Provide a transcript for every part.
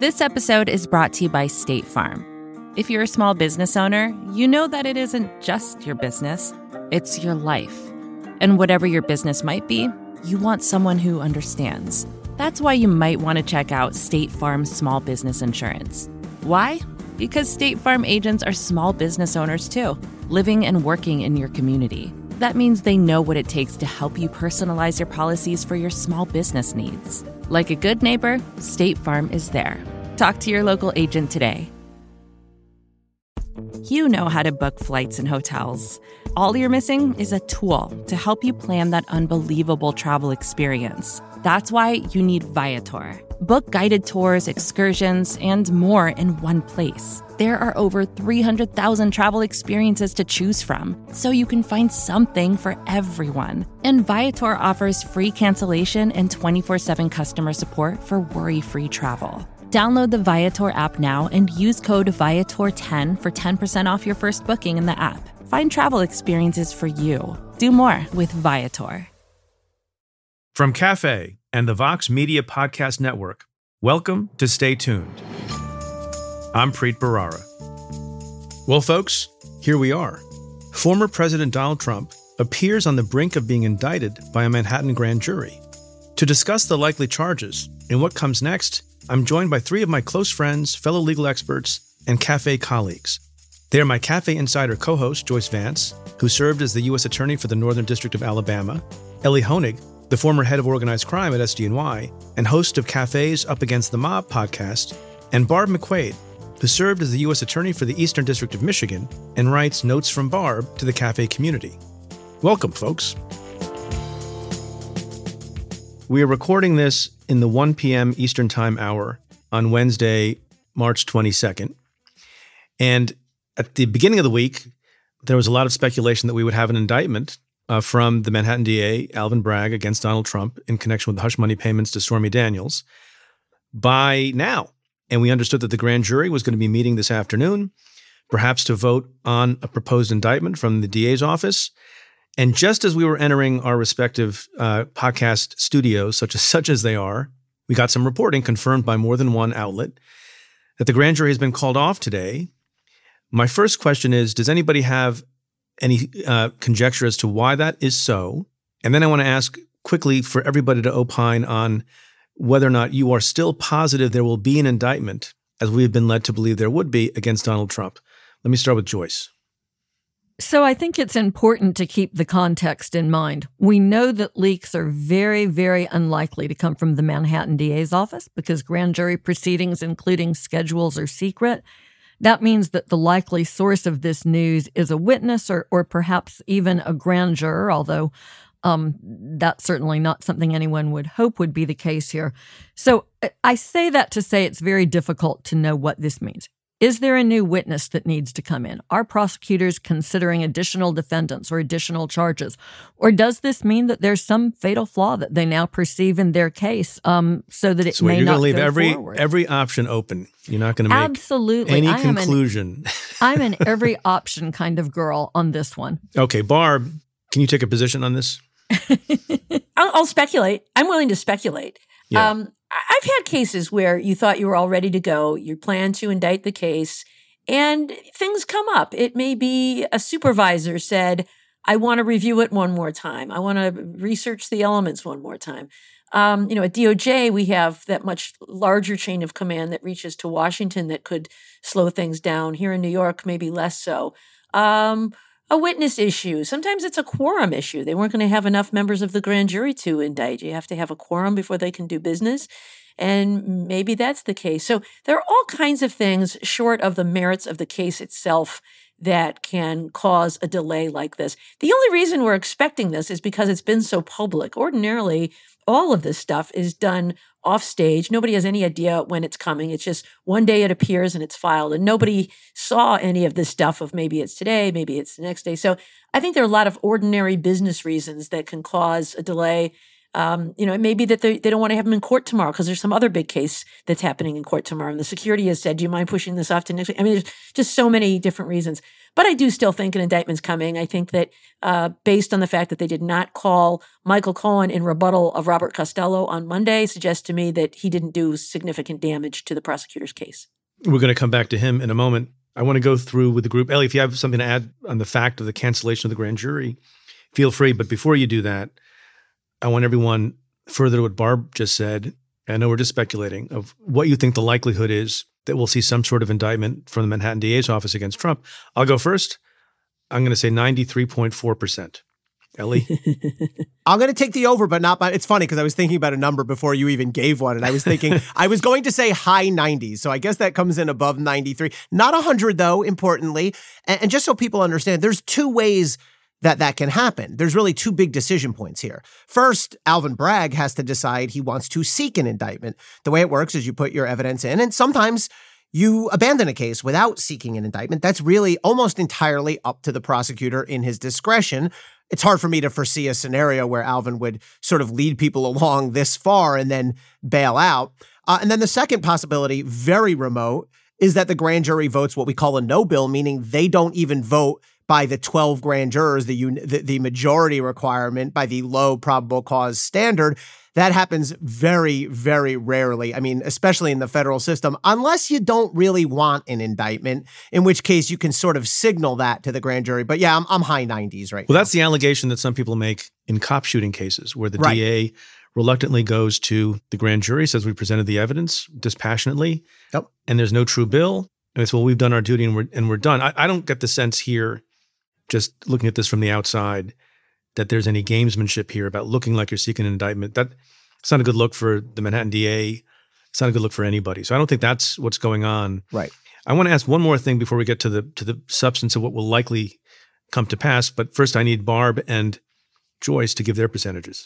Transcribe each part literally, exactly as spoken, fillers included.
This episode is brought to you by State Farm. If you're a small business owner, you know that it isn't just your business, it's your life. And whatever your business might be, you want someone who understands. That's why you might want to check out State Farm's small business insurance. Why? Because State Farm agents are small business owners too, living and working in your community. That means they know what it takes to help you personalize your policies for your small business needs. Like a good neighbor, State Farm is there. Talk to your local agent today. You know how to book flights and hotels. All you're missing is a tool to help you plan that unbelievable travel experience. That's why you need Viator. Book guided tours, excursions, and more in one place. There are over three hundred thousand travel experiences to choose from, so you can find something for everyone. And Viator offers free cancellation and twenty-four seven customer support for worry-free travel. Download the Viator app now and use code Viator ten for ten percent off your first booking in the app. Find travel experiences for you. Do more with Viator. From Cafe and the Vox Media Podcast Network, welcome to Stay Tuned. I'm Preet Bharara. Well, folks, here we are. Former President Donald Trump appears on the brink of being indicted by a Manhattan grand jury. To discuss the likely charges and what comes next, I'm joined by three of my close friends, fellow legal experts, and Cafe colleagues. They are my Cafe Insider co-host, Joyce Vance, who served as the U S Attorney for the Northern District of Alabama, Elie Honig, the former head of organized crime at S D N Y and host of Cafe's Up Against the Mob podcast, and Barb McQuaid, who served as the U S Attorney for the Eastern District of Michigan and writes Notes from Barb to the Cafe community. Welcome, folks. We are recording this in the one p.m. Eastern Time hour on Wednesday, March twenty-second. And at the beginning of the week, there was a lot of speculation that we would have an indictment uh, from the Manhattan D A, Alvin Bragg, against Donald Trump in connection with the hush money payments to Stormy Daniels by now. And we understood that the grand jury was going to be meeting this afternoon, perhaps to vote on a proposed indictment from the D A's office. And just as we were entering our respective uh, podcast studios, such as such as they are, we got some reporting confirmed by more than one outlet that the grand jury has been called off today. My first question is, does anybody have any uh, conjecture as to why that is so? And then I want to ask quickly for everybody to opine on whether or not you are still positive there will be an indictment, as we have been led to believe there would be, against Donald Trump. Let me start with Joyce. So I think it's important to keep the context in mind. We know that leaks are very, very unlikely to come from the Manhattan D A's office because grand jury proceedings, including schedules, are secret. That means that the likely source of this news is a witness or, or perhaps even a grand juror, although um, that's certainly not something anyone would hope would be the case here. So I say that to say it's very difficult to know what this means. Is there a new witness that needs to come in? Are prosecutors considering additional defendants or additional charges? Or does this mean that there's some fatal flaw that they now perceive in their case um, so that it so may you're not gonna leave go every, forward? every option open. You're not going to make Absolutely. any I am conclusion. An, I'm an every option kind of girl on this one. Okay, Barb, can you take a position on this? I'll, I'll speculate. I'm willing to speculate. Yeah. Um, I've had cases where you thought you were all ready to go, you plan to indict the case, and things come up. It may be a supervisor said, I want to review it one more time. I want to research the elements one more time. Um, you know, at D O J, we have that much larger chain of command that reaches to Washington that could slow things down. Here in New York, maybe less so. Um, a witness issue. Sometimes it's a quorum issue. They weren't going to have enough members of the grand jury to indict. You have to have a quorum before they can do business. And maybe that's the case. So there are all kinds of things short of the merits of the case itself that can cause a delay like this. The only reason we're expecting this is because it's been so public. Ordinarily, all of this stuff is done off stage. Nobody has any idea when it's coming. It's just one day it appears and it's filed, and nobody saw any of this stuff of maybe it's today, maybe it's the next day. So I think there are a lot of ordinary business reasons that can cause a delay. Um, you know, it may be that they, they don't want to have him in court tomorrow because there's some other big case that's happening in court tomorrow. And the security has said, do you mind pushing this off to next week? I mean, there's just so many different reasons. But I do still think an indictment's coming. I think that uh, based on the fact that they did not call Michael Cohen in rebuttal of Robert Costello on Monday suggests to me that he didn't do significant damage to the prosecutor's case. We're going to come back to him in a moment. I want to go through with the group. Ellie, if you have something to add on the fact of the cancellation of the grand jury, feel free. But before you do that, I want everyone further to what Barb just said. I know we're just speculating of what you think the likelihood is that we'll see some sort of indictment from the Manhattan D A's office against Trump. I'll go first. I'm going to say ninety-three point four percent. Ellie? I'm going to take the over, but not by, it's funny because I was thinking about a number before you even gave one. And I was thinking, I was going to say high nineties. So I guess that comes in above ninety-three. Not one hundred though, importantly. And, and just so people understand, there's two ways that that can happen. There's really two big decision points here. First, Alvin Bragg has to decide he wants to seek an indictment. The way it works is you put your evidence in, and sometimes you abandon a case without seeking an indictment. That's really almost entirely up to the prosecutor in his discretion. It's hard for me to foresee a scenario where Alvin would sort of lead people along this far and then bail out. Uh, and then the second possibility, very remote, is that the grand jury votes what we call a no bill, meaning they don't even vote by the twelve grand jurors, the, un- the the majority requirement, by the low probable cause standard. That happens very, very rarely. I mean, especially in the federal system, unless you don't really want an indictment, in which case you can sort of signal that to the grand jury. But yeah, I'm, I'm high nineties right well, now. Well, that's the allegation that some people make in cop shooting cases where the right. D A reluctantly goes to the grand jury, says we presented the evidence dispassionately, yep. and there's no true bill. And it's, well, we've done our duty and we're, and we're done. I, I don't get the sense here, just looking at this from the outside, that there's any gamesmanship here about looking like you're seeking an indictment. That it's not a good look for the Manhattan D A. It's not a good look for anybody. So I don't think that's what's going on. Right. I want to ask one more thing before we get to the to the substance of what will likely come to pass. But first, I need Barb and Joyce to give their percentages.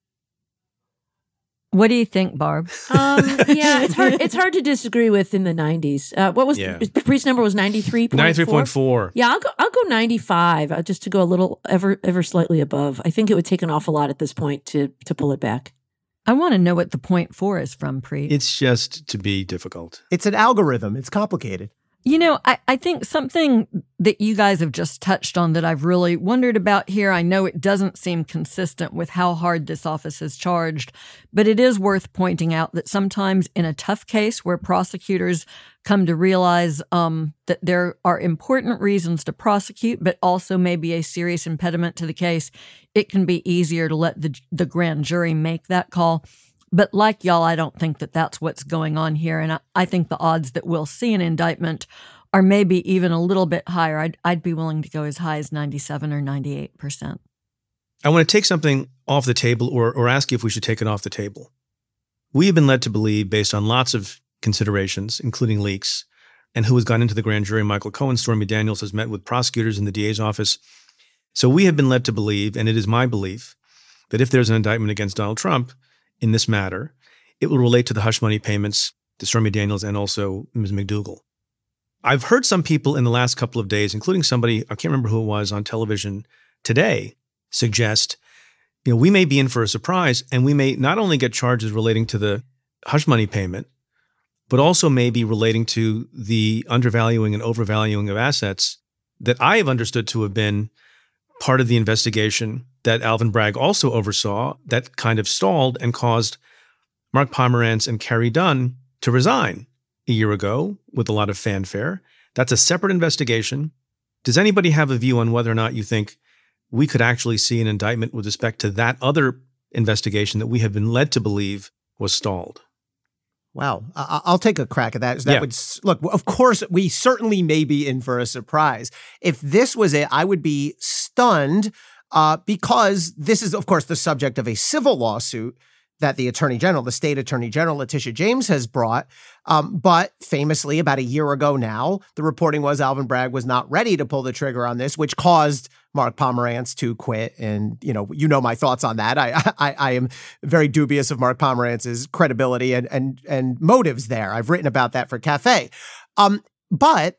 What do you think, Barb? Um, yeah, it's hard. It's hard to disagree with in the nineties. Uh, what was Yeah. Priest's number was ninety-three point four? ninety-three point four. Yeah, I'll go. I'll go ninety-five, uh, just to go a little ever ever slightly above. I think it would take an awful lot at this point to to pull it back. I want to know what the point four is from, Preet. It's just to be difficult. It's an algorithm. It's complicated. You know, I, I think something that you guys have just touched on that I've really wondered about here, I know it doesn't seem consistent with how hard this office is charged, but it is worth pointing out that sometimes in a tough case where prosecutors come to realize um, that there are important reasons to prosecute, but also maybe a serious impediment to the case, it can be easier to let the, the grand jury make that call. But like y'all, I don't think that that's what's going on here. And I, I think the odds that we'll see an indictment are maybe even a little bit higher. I'd, I'd be willing to go as high as ninety-seven or ninety-eight percent. I want to take something off the table or, or ask you if we should take it off the table. We have been led to believe, based on lots of considerations, including leaks, and who has gone into the grand jury, Michael Cohen, Stormy Daniels has met with prosecutors in the D A's office. So we have been led to believe, and it is my belief, that if there's an indictment against Donald Trump in this matter, it will relate to the hush money payments to Stormy Daniels and also Miz McDougal. I've heard some people in the last couple of days, including somebody, I can't remember who it was, on television today, suggest, you know, we may be in for a surprise and we may not only get charges relating to the hush money payment, but also maybe relating to the undervaluing and overvaluing of assets that I have understood to have been part of the investigation that Alvin Bragg also oversaw that kind of stalled and caused Mark Pomerantz and Carrie Dunn to resign a year ago with a lot of fanfare. That's a separate investigation. Does anybody have a view on whether or not you think we could actually see an indictment with respect to that other investigation that we have been led to believe was stalled? Wow. I- I'll take a crack at that. That Yeah. would look, of course, we certainly may be in for a surprise. If this was it, I would be stunned uh, because this is, of course, the subject of a civil lawsuit that the Attorney General, the state Attorney General, Letitia James, has brought. Um, but famously, about a year ago now, the reporting was Alvin Bragg was not ready to pull the trigger on this, which caused Mark Pomerantz to quit. And, you know, you know my thoughts on that. I I, I am very dubious of Mark Pomerantz's credibility and and and motives there. I've written about that for Cafe. Um, but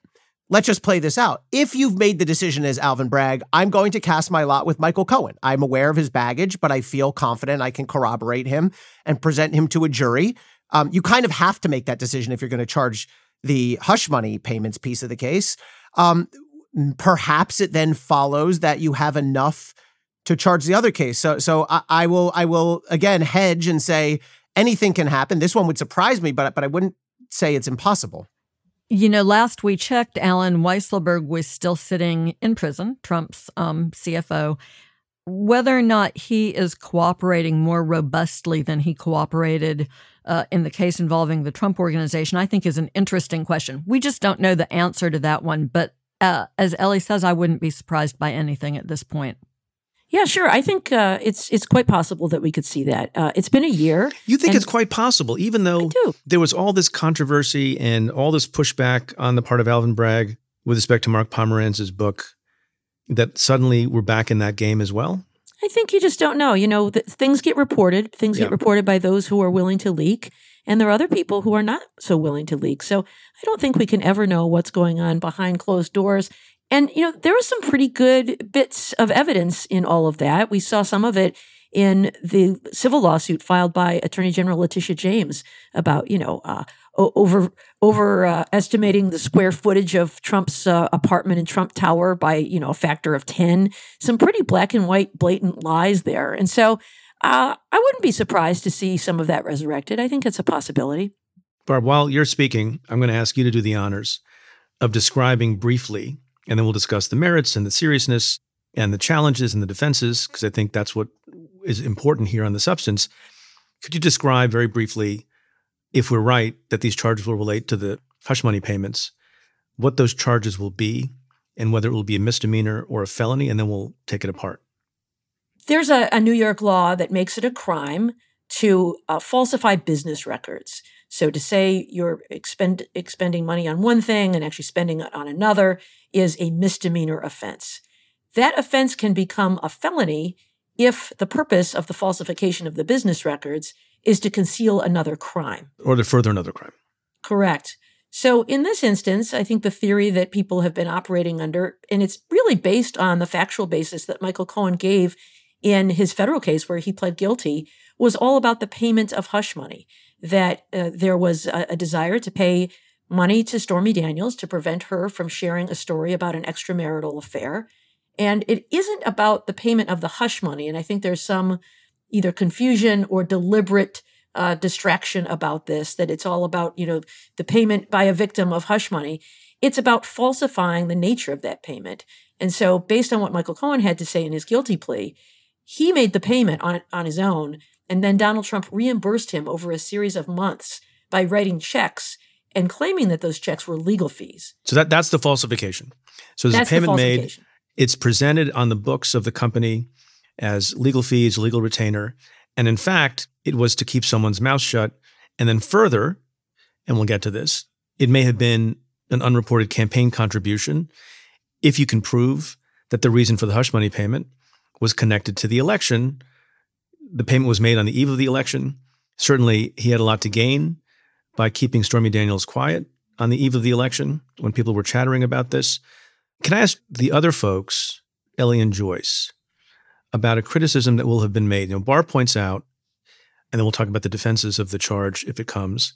let's just play this out. If you've made the decision as Alvin Bragg, I'm going to cast my lot with Michael Cohen. I'm aware of his baggage, but I feel confident I can corroborate him and present him to a jury. Um, you kind of have to make that decision if you're going to charge the hush money payments piece of the case. Um, perhaps it then follows that you have enough to charge the other case. So, so I, I will, I will again hedge and say anything can happen. This one would surprise me, but but I wouldn't say it's impossible. You know, last we checked, Alan Weisselberg was still sitting in prison, Trump's um, C F O. Whether or not he is cooperating more robustly than he cooperated uh, in the case involving the Trump Organization, I think is an interesting question. We just don't know the answer to that one. But uh, as Ellie says, I wouldn't be surprised by anything at this point. Yeah, sure. I think uh, it's it's quite possible that we could see that. Uh, it's been a year. You think it's quite possible, even though there was all this controversy and all this pushback on the part of Alvin Bragg with respect to Mark Pomeranz's book, that suddenly we're back in that game as well? I think you just don't know. You know, th- things get reported. Things yeah. get reported by those who are willing to leak, and there are other people who are not so willing to leak. So I don't think we can ever know what's going on behind closed doors. And, you know, there were some pretty good bits of evidence in all of that. We saw some of it in the civil lawsuit filed by Attorney General Letitia James about, you know, uh, over over uh, estimating the square footage of Trump's uh, apartment in Trump Tower by, you know, a factor of ten. Some pretty black and white, blatant lies there. And so uh, I wouldn't be surprised to see some of that resurrected. I think it's a possibility. Barb, while you're speaking, I'm going to ask you to do the honors of describing briefly, and then we'll discuss the merits and the seriousness and the challenges and the defenses, because I think that's what is important here on the substance. Could you describe very briefly, if we're right, that these charges will relate to the hush money payments, what those charges will be, and whether it will be a misdemeanor or a felony, and then we'll take it apart? There's a, a New York law that makes it a crime to uh, falsify business records. So to say you're expend, expending money on one thing and actually spending it on another is a misdemeanor offense. That offense can become a felony if the purpose of the falsification of the business records is to conceal another crime. Or to further another crime. Correct. So in this instance, I think the theory that people have been operating under, and it's really based on the factual basis that Michael Cohen gave in his federal case where he pled guilty, was all about the payment of hush money, that uh, there was a, a desire to pay money to Stormy Daniels to prevent her from sharing a story about an extramarital affair. And it isn't about the payment of the hush money. And I think there's some either confusion or deliberate uh, distraction about this, that it's all about, you know, the payment by a victim of hush money. It's about falsifying the nature of that payment. And so based on what Michael Cohen had to say in his guilty plea, he made the payment on, on his own. And then Donald Trump reimbursed him over a series of months by writing checks and claiming that those checks were legal fees. So that that's the falsification. So there's that's a payment the made. It's presented on the books of the company as legal fees, legal retainer. And in fact, it was to keep someone's mouth shut. And then further, and we'll get to this, it may have been an unreported campaign contribution if you can prove that the reason for the hush money payment was connected to the election. The payment was made on the eve of the election. Certainly, he had a lot to gain by keeping Stormy Daniels quiet on the eve of the election when people were chattering about this. Can I ask the other folks, Ellie and Joyce, about a criticism that will have been made? You know, Barr points out, and then we'll talk about the defenses of the charge if it comes.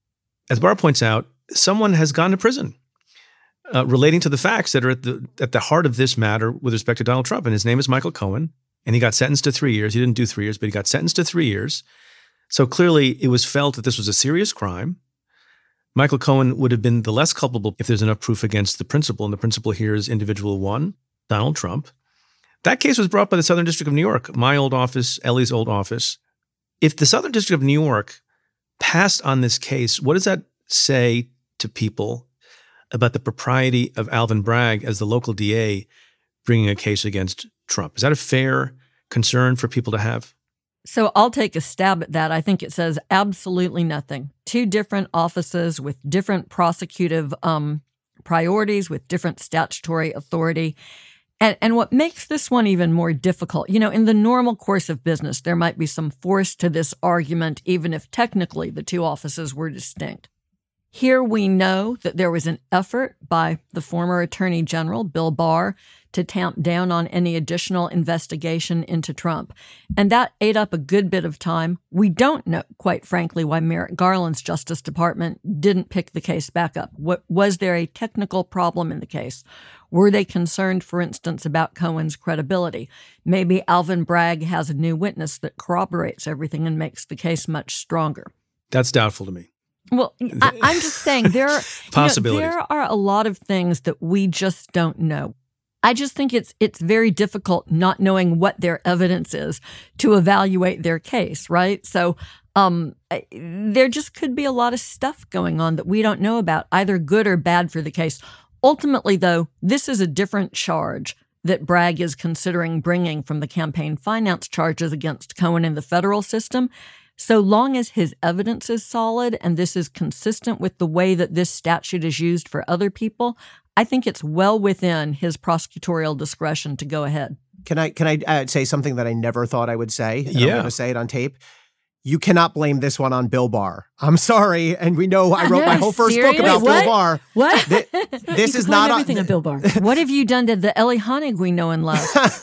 As Barr points out, someone has gone to prison uh, relating to the facts that are at the at the heart of this matter with respect to Donald Trump, and his name is Michael Cohen. And he got sentenced to three years. He didn't do three years, but he got sentenced to three years. So clearly it was felt that this was a serious crime. Michael Cohen would have been the less culpable if there's enough proof against the principal. And the principal here is individual one, Donald Trump. That case was brought by the Southern District of New York, my old office, Ellie's old office. If the Southern District of New York passed on this case, what does that say to people about the propriety of Alvin Bragg as the local D A bringing a case against Trump? Is that a fair concern for people to have? So I'll take a stab at that. I think it says absolutely nothing. Two different offices with different prosecutive um, priorities, with different statutory authority. And, and what makes this one even more difficult, you know, in the normal course of business, there might be some force to this argument, even if technically the two offices were distinct. Here we know that there was an effort by the former Attorney General, Bill Barr, to tamp down on any additional investigation into Trump. And that ate up a good bit of time. We don't know, quite frankly, why Merrick Garland's Justice Department didn't pick the case back up. What, was there a technical problem in the case? Were they concerned, for instance, about Cohen's credibility? Maybe Alvin Bragg has a new witness that corroborates everything and makes the case much stronger. That's doubtful to me. Well, I, I'm just saying there are, Possibilities. You know, there are a lot of things that we just don't know. I just think it's it's very difficult not knowing what their evidence is to evaluate their case, right? So um, there just could be a lot of stuff going on that we don't know about, either good or bad for the case. Ultimately, though, this is a different charge that Bragg is considering bringing from the campaign finance charges against Cohen in the federal system. So long as his evidence is solid and this is consistent with the way that this statute is used for other people, I think it's well within his prosecutorial discretion to go ahead. Can I can I uh, say something that I never thought I would say? And Yeah. I'm going to say it on tape. You cannot blame this one on Bill Barr. I'm sorry, and we know I wrote my whole first book Serious? about Wait, what? Bill Barr. What? Th- You this can is blame not everything on, on Bill Barr. What have you done to the Ellie Honig we know and love?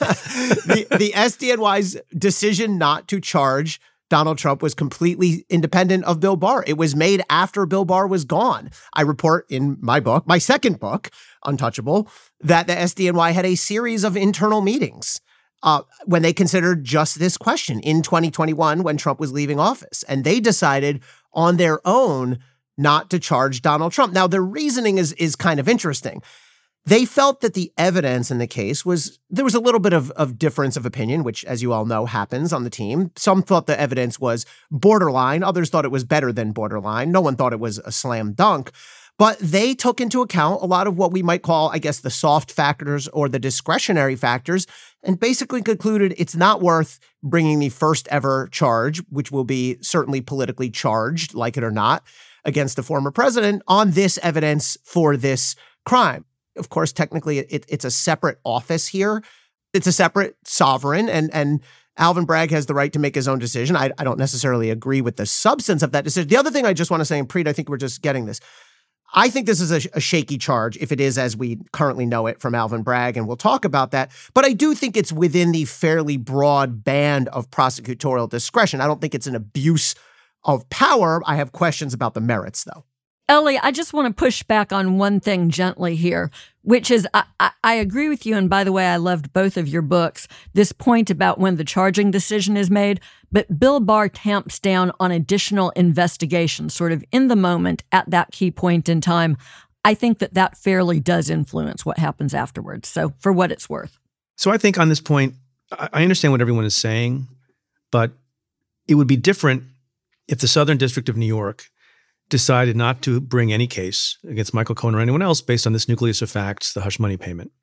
the, the S D N Y's decision not to charge Donald Trump was completely independent of Bill Barr. It was made after Bill Barr was gone. I report in my book, my second book, Untouchable, that the S D N Y had a series of internal meetings uh, when they considered just this question in twenty twenty-one when Trump was leaving office. And they decided on their own not to charge Donald Trump. Now, their reasoning is, is kind of interesting. They felt that the evidence in the case was, there was a little bit of, of difference of opinion, which, as you all know, happens on the team. Some thought the evidence was borderline. Others thought it was better than borderline. No one thought it was a slam dunk. But they took into account a lot of what we might call, I guess, the soft factors or the discretionary factors, and basically concluded it's not worth bringing the first ever charge, which will be certainly politically charged, like it or not, against the former president on this evidence for this crime. Of course, technically, it, it's a separate office here. It's a separate sovereign, and and Alvin Bragg has the right to make his own decision. I, I don't necessarily agree with the substance of that decision. The other thing I just want to say, and Preet, I think we're just getting this. I think this is a, a shaky charge, if it is as we currently know it from Alvin Bragg, and we'll talk about that. But I do think it's within the fairly broad band of prosecutorial discretion. I don't think it's an abuse of power. I have questions about the merits, though. Ellie, I just want to push back on one thing gently here, which is I, I, I agree with you. And by the way, I loved both of your books, this point about when the charging decision is made. But Bill Barr tamps down on additional investigation sort of in the moment at that key point in time. I think that that fairly does influence what happens afterwards. So for what it's worth. So I think on this point, I I understand what everyone is saying, but it would be different if the Southern District of New York decided not to bring any case against Michael Cohen or anyone else based on this nucleus of facts, the hush money payment.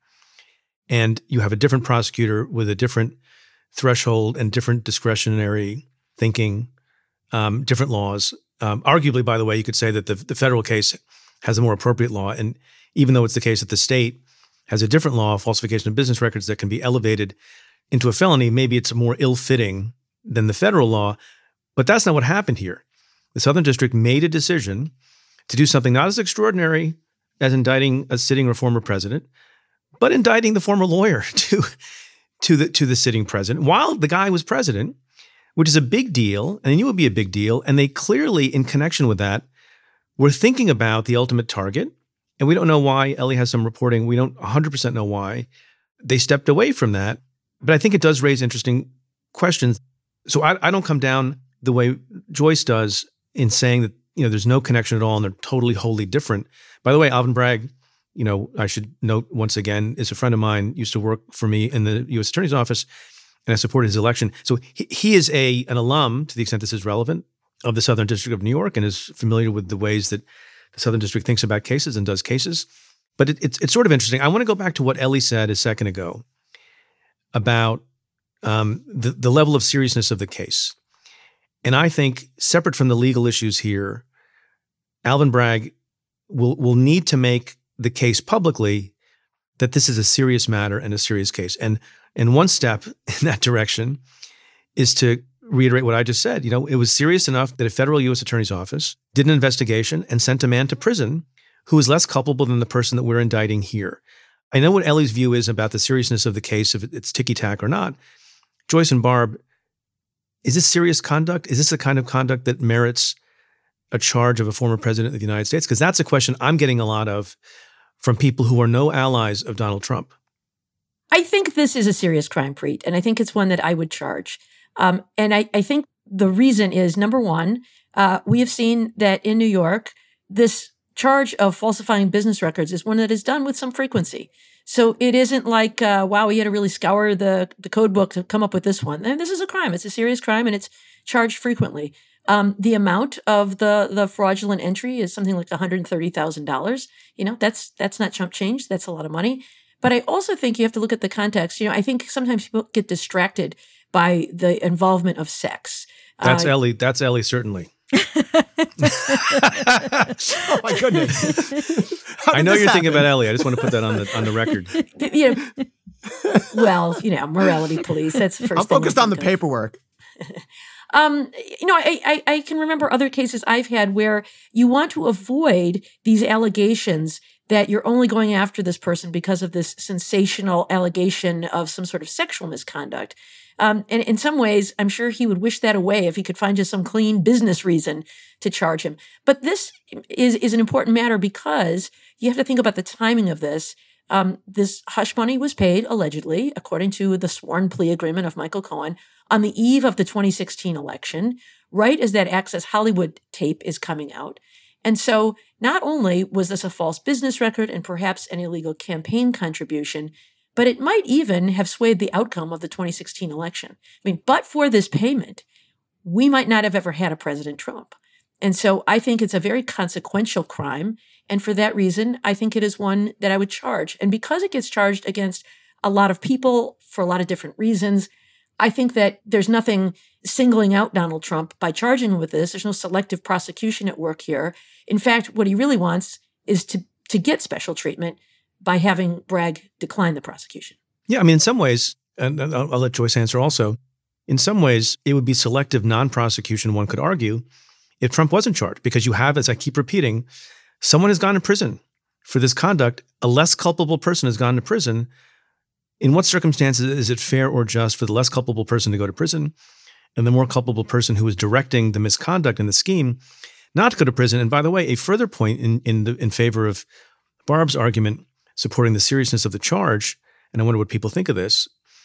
And you have a different prosecutor with a different threshold and different discretionary thinking, um, different laws. Um, arguably, by the way, you could say that the, the federal case has a more appropriate law. And even though it's the case that the state has a different law of falsification of business records that can be elevated into a felony, maybe it's more ill-fitting than the federal law. But that's not what happened here. The Southern District made a decision to do something not as extraordinary as indicting a sitting or former president, but indicting the former lawyer to, to, the, to the sitting president while the guy was president, which is a big deal, and they knew it would be a big deal. And they clearly, in connection with that, were thinking about the ultimate target. And we don't know why. Ellie has some reporting. We don't one hundred percent know why they stepped away from that. But I think it does raise interesting questions. So I, I don't come down the way Joyce does in saying that, you know, there's no connection at all and they're totally, wholly different. By the way, Alvin Bragg, you know, I should note once again, is a friend of mine, used to work for me in the U S Attorney's Office, and I supported his election. So he, he is a an alum, to the extent this is relevant, of the Southern District of New York and is familiar with the ways that the Southern District thinks about cases and does cases. But it, it's it's sort of interesting. I want to go back to what Ellie said a second ago about um, the, the level of seriousness of the case. And I think, separate from the legal issues here, Alvin Bragg will will need to make the case publicly that this is a serious matter and a serious case. And and one step in that direction is to reiterate what I just said. You know, it was serious enough that a federal U S attorney's office did an investigation and sent a man to prison who is less culpable than the person that we're indicting here. I know what Ellie's view is about the seriousness of the case, if it's ticky-tack or not. Joyce and Barb, is this serious conduct? Is this the kind of conduct that merits a charge of a former president of the United States? Because that's a question I'm getting a lot of from people who are no allies of Donald Trump. I think this is a serious crime, Preet, and I think it's one that I would charge. Um, and I, I think the reason is, number one, uh, we have seen that in New York, this charge of falsifying business records is one that is done with some frequency. So it isn't like, uh, wow, we had to really scour the, the code book to come up with this one. And this is a crime. It's a serious crime, and it's charged frequently. Um, the amount of the, the fraudulent entry is something like one hundred thirty thousand dollars. You know, that's that's not chump change. That's a lot of money. But I also think you have to look at the context. You know, I think sometimes people get distracted by the involvement of sex. That's uh, Ellie. That's Ellie, certainly. Oh, my goodness. I know you're happen? thinking about Ellie. I just want to put that on the on the record. You know, well, you know, morality police. That's the first I'm thing focused on the of. paperwork. Um, you know, I, I I can remember other cases I've had where you want to avoid these allegations that you're only going after this person because of this sensational allegation of some sort of sexual misconduct. Um, and in some ways, I'm sure he would wish that away if he could find just some clean business reason to charge him. But this is, is an important matter because you have to think about the timing of this. Um, this hush money was paid, allegedly, according to the sworn plea agreement of Michael Cohen, on the eve of the twenty sixteen election, right as that Access Hollywood tape is coming out. And so not only was this a false business record and perhaps an illegal campaign contribution, but it might even have swayed the outcome of the twenty sixteen election. I mean, but for this payment, we might not have ever had a President Trump. And so I think it's a very consequential crime. And for that reason, I think it is one that I would charge. And because it gets charged against a lot of people for a lot of different reasons, I think that there's nothing singling out Donald Trump by charging him with this. There's no selective prosecution at work here. In fact, what he really wants is to, to get special treatment by having Bragg decline the prosecution. Yeah, I mean, in some ways, and I'll, I'll let Joyce answer also, in some ways, it would be selective non-prosecution, one could argue, if Trump wasn't charged. Because you have, as I keep repeating, someone has gone to prison for this conduct. A less culpable person has gone to prison. In what circumstances is it fair or just for the less culpable person to go to prison and the more culpable person who is directing the misconduct in the scheme not to go to prison? And by the way, a further point in in, the, in favor of Barb's argument supporting the seriousness of the charge, and I wonder what people think of this,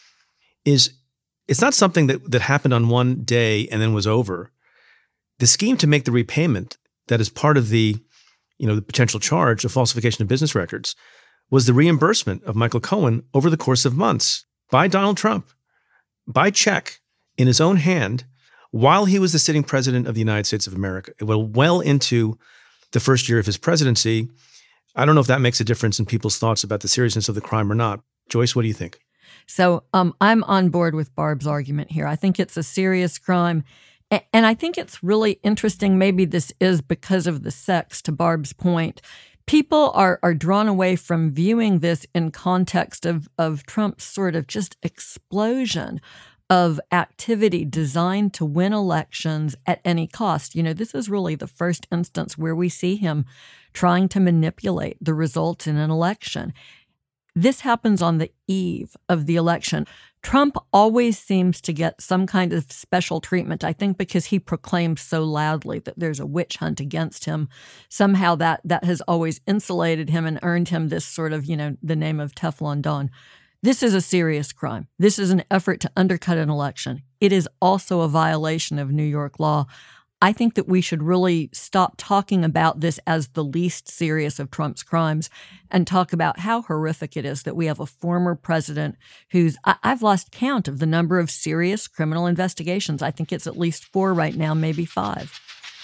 is it's not something that, that happened on one day and then was over. The scheme to make the repayment that is part of the, you know, the potential charge of falsification of business records was the reimbursement of Michael Cohen over the course of months by Donald Trump, by check, in his own hand, while he was the sitting president of the United States of America. It went well into the first year of his presidency. I don't know if that makes a difference in people's thoughts about the seriousness of the crime or not. Joyce, what do you think? So um, I'm on board with Barb's argument here. I think it's a serious crime. A- and I think it's really interesting. Maybe this is because of the sex, to Barb's point. People are are drawn away from viewing this in context of, of Trump's sort of just explosion of activity designed to win elections at any cost. You know, this is really the first instance where we see him trying to manipulate the results in an election. This happens on the eve of the election. Trump always seems to get some kind of special treatment, I think because he proclaims so loudly that there's a witch hunt against him. Somehow that that has always insulated him and earned him this sort of, you know, the name of Teflon Don. This is a serious crime. This is an effort to undercut an election. It is also a violation of New York law. I think that we should really stop talking about this as the least serious of Trump's crimes and talk about how horrific it is that we have a former president who's, I, I've lost count of the number of serious criminal investigations. I think it's at least four right now, maybe five.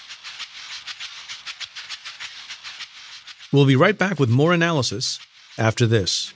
We'll be right back with more analysis after this.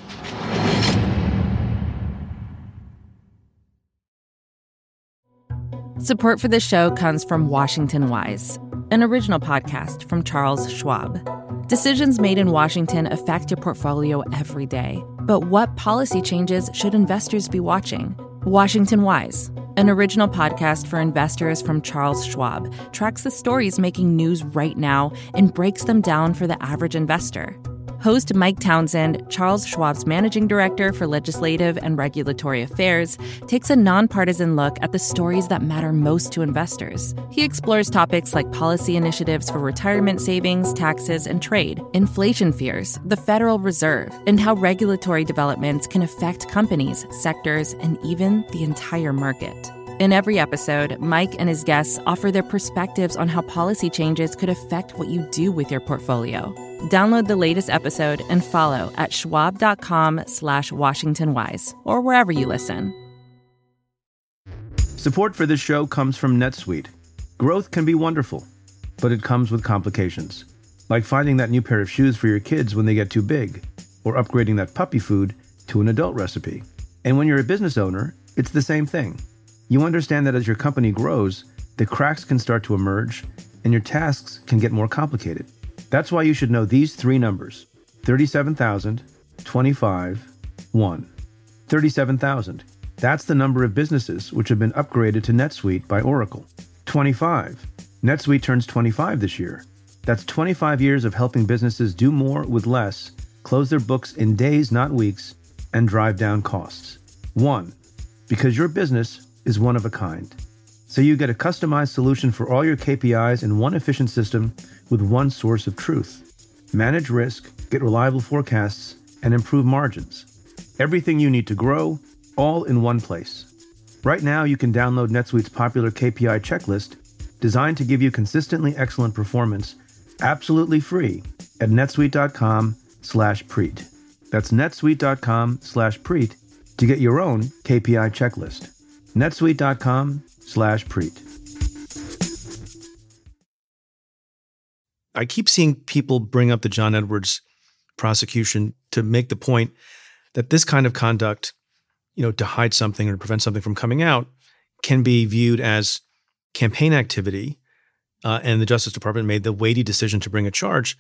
Support for this show comes from Washington Wise, an original podcast from Charles Schwab. Decisions made in Washington affect your portfolio every day. But what policy changes should investors be watching? Washington Wise, an original podcast for investors from Charles Schwab, tracks the stories making news right now and breaks them down for the average investor. Host Mike Townsend, Charles Schwab's managing director for legislative and regulatory affairs, takes a nonpartisan look at the stories that matter most to investors. He explores topics like policy initiatives for retirement savings, taxes, and trade, inflation fears, the Federal Reserve, and how regulatory developments can affect companies, sectors, and even the entire market. In every episode, Mike and his guests offer their perspectives on how policy changes could affect what you do with your portfolio. Download the latest episode and follow at schwab.com slash WashingtonWise or wherever you listen. Support for this show comes from NetSuite. Growth can be wonderful, but it comes with complications, like finding that new pair of shoes for your kids when they get too big, or upgrading that puppy food to an adult recipe. And when you're a business owner, it's the same thing. You understand that as your company grows, the cracks can start to emerge and your tasks can get more complicated. That's why you should know these three numbers: thirty-seven thousand, twenty-five, one. thirty-seven thousand. That's the number of businesses which have been upgraded to NetSuite by Oracle. twenty-five. NetSuite turns twenty-five this year. That's twenty-five years of helping businesses do more with less, close their books in days, not weeks, and drive down costs. One. Because your business is one of a kind. So you get a customized solution for all your K P Is in one efficient system with one source of truth. Manage risk, get reliable forecasts, and improve margins. Everything you need to grow, all in one place. Right now, you can download NetSuite's popular K P I checklist, designed to give you consistently excellent performance, absolutely free at netsuite.com slash Preet. That's netsuite.com slash Preet to get your own K P I checklist. netsuite.com slash Preet. I keep seeing people bring up the John Edwards prosecution to make the point that this kind of conduct, you know, to hide something or to prevent something from coming out, can be viewed as campaign activity, uh, and the Justice Department made the weighty decision to bring a charge.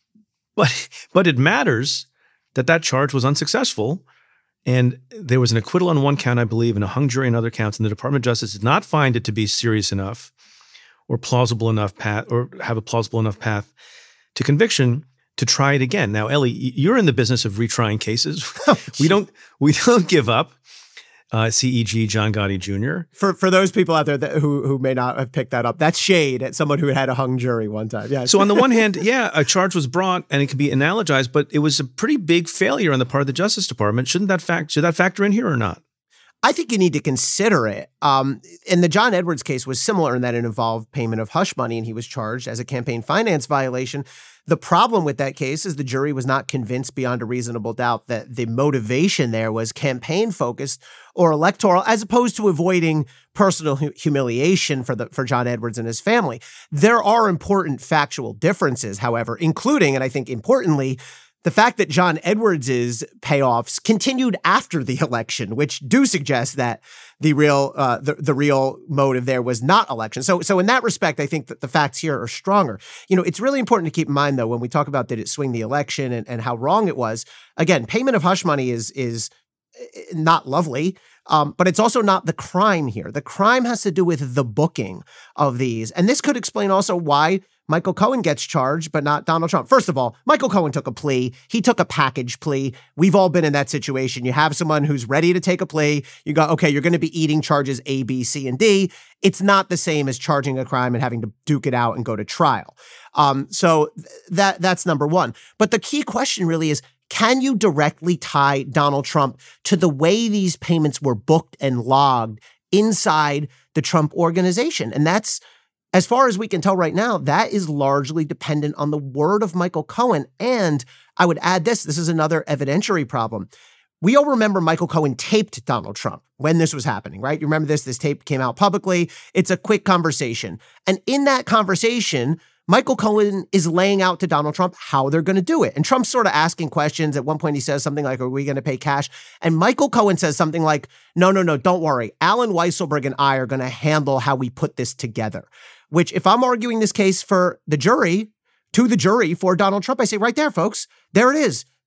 But, but it matters that that charge was unsuccessful, and there was an acquittal on one count, I believe, and a hung jury on other counts, and the Department of Justice did not find it to be serious enough or plausible enough path, or have a plausible enough path to conviction to try it again. Now, Ellie, you're in the business of retrying cases. we don't we don't give up. Uh, C E G John Gotti Junior For for those people out there that, who who may not have picked that up, that's shade at someone who had a hung jury one time. Yeah. So on the one hand, yeah, a charge was brought and it can be analogized, but it was a pretty big failure on the part of the Justice Department. Shouldn't that fact should that factor in here or not? I think you need to consider it. Um, and the John Edwards case was similar in that it involved payment of hush money, and he was charged as a campaign finance violation. The problem with that case is the jury was not convinced beyond a reasonable doubt that the motivation there was campaign focused or electoral, as opposed to avoiding personal hu- humiliation for the for John Edwards and his family. There are important factual differences, however, including, and I think importantly, the fact that John Edwards's payoffs continued after the election, which do suggest that the real uh, the, the real motive there was not election. So, so in that respect, I think that the facts here are stronger. You know, it's really important to keep in mind, though, when we talk about did it swing the election and, and how wrong it was. Again, payment of hush money is is not lovely, um, but it's also not the crime here. The crime has to do with the booking of these, and this could explain also why Michael Cohen gets charged, but not Donald Trump. First of all, Michael Cohen took a plea. He took a package plea. We've all been in that situation. You have someone who's ready to take a plea. You go, okay, you're going to be eating charges A, B, C, and D. It's not the same as charging a crime and having to duke it out and go to trial. Um, so th- that that's number one. But the key question really is, can you directly tie Donald Trump to the way these payments were booked and logged inside the Trump organization? And that's, as far as we can tell right now, that is largely dependent on the word of Michael Cohen. And I would add this, this is another evidentiary problem. We all remember Michael Cohen taped Donald Trump when this was happening, right? You remember this, this tape came out publicly. It's a quick conversation. And in that conversation, Michael Cohen is laying out to Donald Trump how they're going to do it. And Trump's sort of asking questions. At one point, he says something like, are we going to pay cash? And Michael Cohen says something like, no, no, no, don't worry. Alan Weisselberg and I are going to handle how we put this together. Which, if I'm arguing this case for the jury, to the jury for Donald Trump, I say right there, folks, there it is.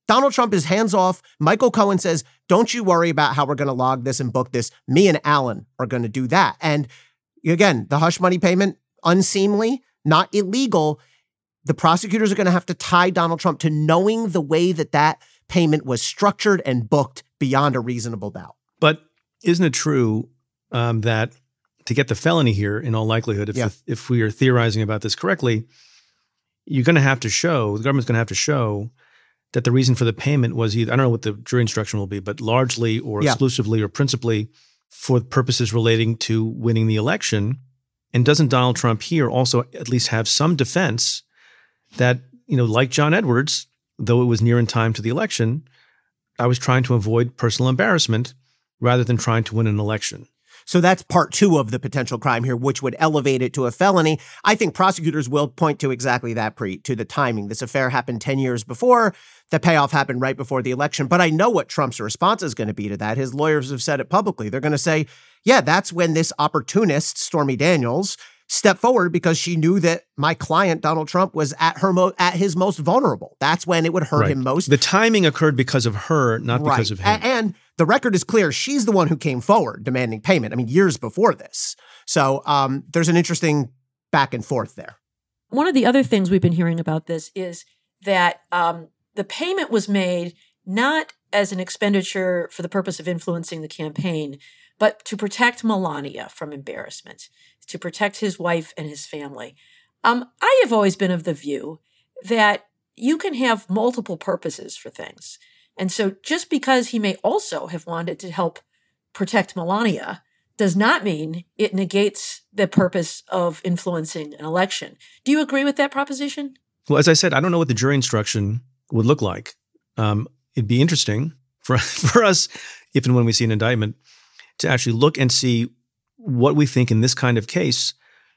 Donald Trump is hands off. Michael Cohen says, don't you worry about how we're going to log this and book this. Me and Alan are going to do that. And again, the hush money payment, unseemly, not illegal. The prosecutors are going to have to tie Donald Trump to knowing the way that that payment was structured and booked beyond a reasonable doubt. But isn't it true um, that to get the felony here, in all likelihood, if yeah. the, if we are theorizing about this correctly, you're going to have to show, the government's going to have to show that the reason for the payment was either, I don't know what the jury instruction will be, but largely or yeah. exclusively or principally for purposes relating to winning the election. And doesn't Donald Trump here also at least have some defense that, you know, like John Edwards, though it was near in time to the election, I was trying to avoid personal embarrassment rather than trying to win an election. So that's part two of the potential crime here, which would elevate it to a felony. I think prosecutors will point to exactly that, Preet, to the timing. This affair happened ten years before. The payoff happened right before the election. But I know what Trump's response is going to be to that. His lawyers have said it publicly. They're going to say, yeah, that's when this opportunist, Stormy Daniels, stepped forward because she knew that my client, Donald Trump, was at her mo- at his most vulnerable. That's when it would hurt right. him most. The timing occurred because of her, not right. because of him. A- and the record is clear. She's the one who came forward demanding payment. I mean, years before this. So um, there's an interesting back and forth there. One of the other things we've been hearing about this is that um, the payment was made not as an expenditure for the purpose of influencing the campaign, but to protect Melania from embarrassment, to protect his wife and his family. Um, I have always been of the view that you can have multiple purposes for things. And so just because he may also have wanted to help protect Melania does not mean it negates the purpose of influencing an election. Do you agree with that proposition? Well, as I said, I don't know what the jury instruction would look like. Um, it'd be interesting for, for us, if and when we see an indictment, to actually look and see what we think in this kind of case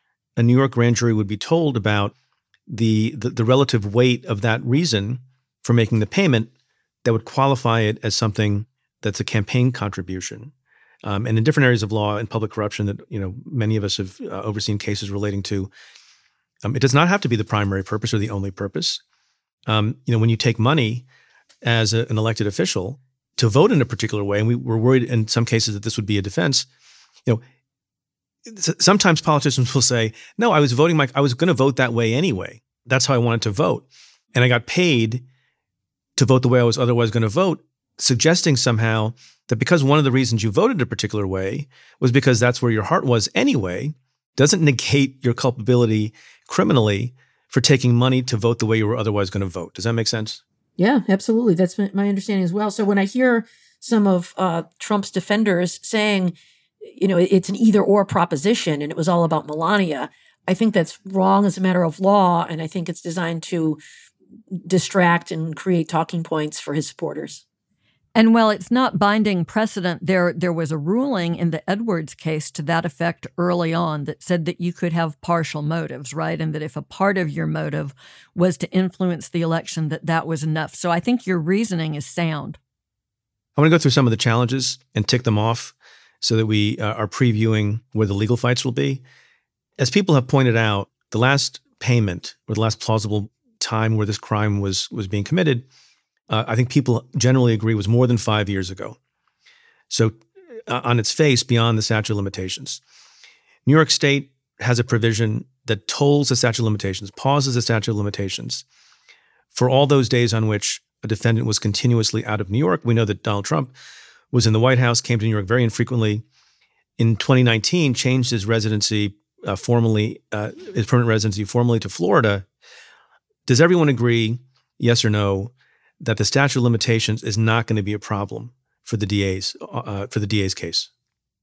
a New York grand jury would be told about the, the, the relative weight of that reason for making the payment that would qualify it as something that's a campaign contribution. Um, and in different areas of law and public corruption that, you know, many of us have uh, overseen cases relating to, um, it does not have to be the primary purpose or the only purpose. Um, you know, when you take money as a, an elected official to vote in a particular way, and we were worried in some cases that this would be a defense, you know, sometimes politicians will say, no, I was voting my, I was going to vote that way anyway. That's how I wanted to vote. And I got paid to vote the way I was otherwise going to vote, suggesting somehow that because one of the reasons you voted a particular way was because that's where your heart was anyway, doesn't negate your culpability criminally for taking money to vote the way you were otherwise going to vote. Does that make sense? Yeah, absolutely. That's my understanding as well. So when I hear some of uh, Trump's defenders saying, you know, it's an either or proposition and it was all about Melania, I think that's wrong as a matter of law. And I think it's designed to distract and create talking points for his supporters. And while it's not binding precedent, there there was a ruling in the Edwards case to that effect early on that said that you could have partial motives, right? And that if a part of your motive was to influence the election, that that was enough. So I think your reasoning is sound. I want to go through some of the challenges and tick them off so that we uh, are previewing where the legal fights will be. As people have pointed out, the last payment or the last plausible time where this crime was was being committed, uh, I think people generally agree was more than five years ago. So uh, on its face, beyond the statute of limitations. New York State has a provision that tolls the statute of limitations, pauses the statute of limitations for all those days on which a defendant was continuously out of New York. We know that Donald Trump was in the White House, came to New York very infrequently. In twenty nineteen, changed his residency uh, formally, uh, his permanent residency formally to Florida. Does everyone agree, yes or no, that the statute of limitations is not going to be a problem for the D A's uh, for the D A's case?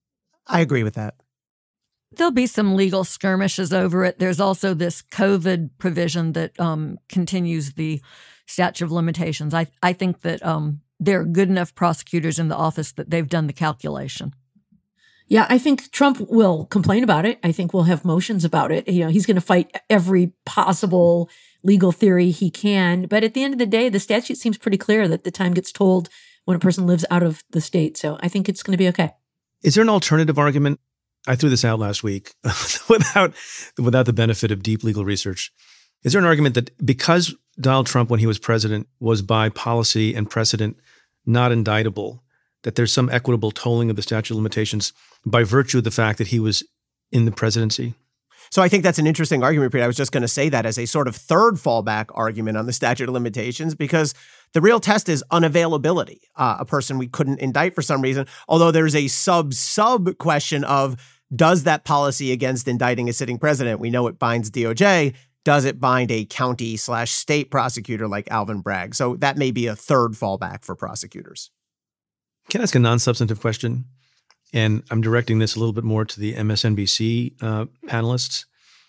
I agree with that. There'll be some legal skirmishes over it. There's also this COVID provision that um, continues the statute of limitations. I I think that um, there are good enough prosecutors in the office that they've done the calculation. Yeah, I think Trump will complain about it. I think we'll have motions about it. You know, he's going to fight every possible legal theory he can. But at the end of the day, the statute seems pretty clear that the time gets told when a person lives out of the state. So I think it's going to be okay. Is there an alternative argument? I threw this out last week without, without the benefit of deep legal research. Is there an argument that because Donald Trump, when he was president, was by policy and precedent not indictable, that there's some equitable tolling of the statute of limitations by virtue of the fact that he was in the presidency? So I think that's an interesting argument, Preet. I was just going to say that as a sort of third fallback argument on the statute of limitations, because the real test is unavailability. Uh, a person we couldn't indict for some reason, although there's a sub-sub question of, does that policy against indicting a sitting president, we know it binds D O J, does it bind a county slash state prosecutor like Alvin Bragg? So that may be a third fallback for prosecutors. Can I ask a non-substantive question? And I'm directing this a little bit more to the M S N B C uh, panelists.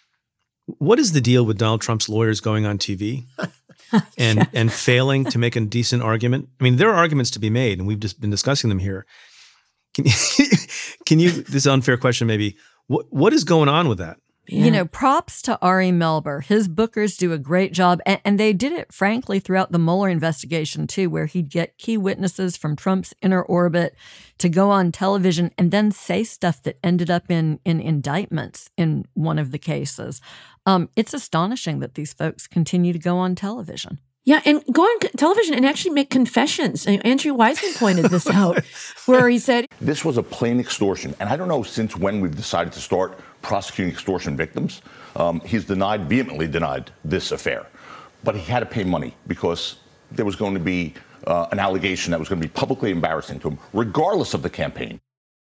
What is the deal with Donald Trump's lawyers going on T V and yeah. and failing to make a decent argument? I mean, there are arguments to be made, and we've just been discussing them here. Can you, can you this is an unfair question maybe, what what is going on with that? Yeah. You know, props to Ari Melber. His bookers do a great job. And, and they did it, frankly, throughout the Mueller investigation, too, where he'd get key witnesses from Trump's inner orbit to go on television and then say stuff that ended up in, in indictments in one of the cases. Um, it's astonishing that these folks continue to go on television. Yeah, and go on television and actually make confessions. And Andrew Weissman pointed this out, where he said, this was a plain extortion. And I don't know since when we've decided to start prosecuting extortion victims. Um, he's denied, vehemently denied this affair. But he had to pay money because there was going to be uh, an allegation that was going to be publicly embarrassing to him, regardless of the campaign.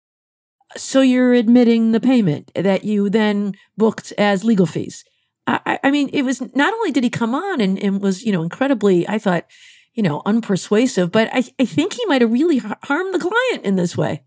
So you're admitting the payment that you then booked as legal fees. I, I mean, it was not only did he come on and, and was, you know, incredibly, I thought, you know, unpersuasive, but I, I think he might have really harmed the client in this way.